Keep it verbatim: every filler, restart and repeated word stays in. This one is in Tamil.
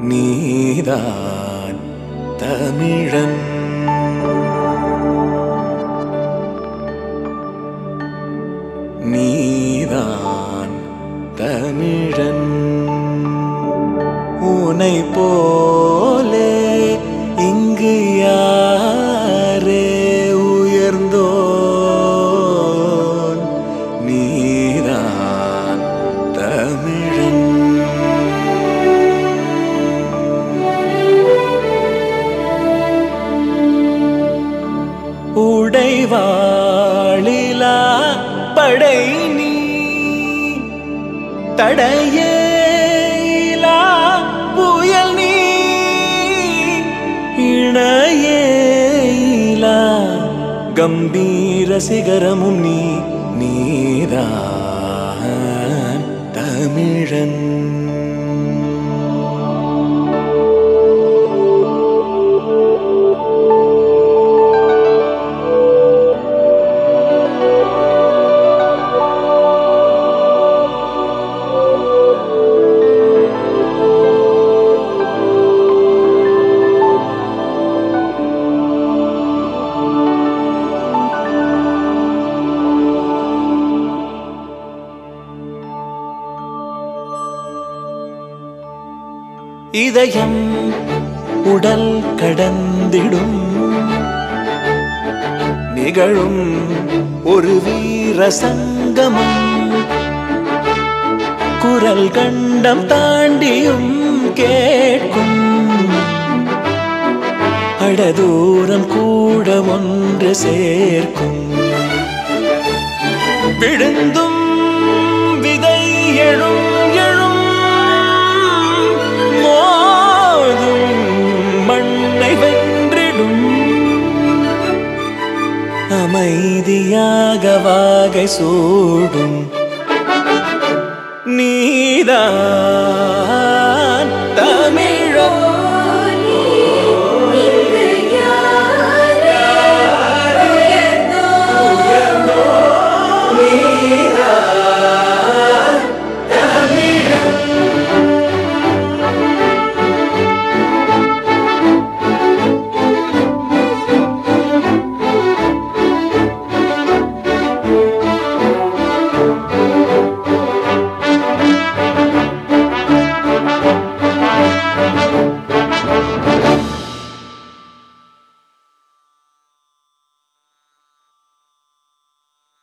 நீதான் தமிழன். நீதான் தமிழன். உனை போலே இங்கு யாரே உயர்ந்தோன். நீதான் தமிழன். உடைவாளிலா படை நீ, தடையேலா புயல் நீ, இணையேலா கம்பீர சிகரமும் நீ. நீதான் தமிழன். இதயம் உடல் கடந்திடும் நிகழும் ஒரு வீர சங்கமம். குரல் கண்டம் தாண்டியும் கேட்கும், அடதூரம் கூட ஒன்று சேர்க்கும். விழுந்தும் விதை எழும் எழும், அமைதியாக வாகை சூடும். நீதான் தமிழ்.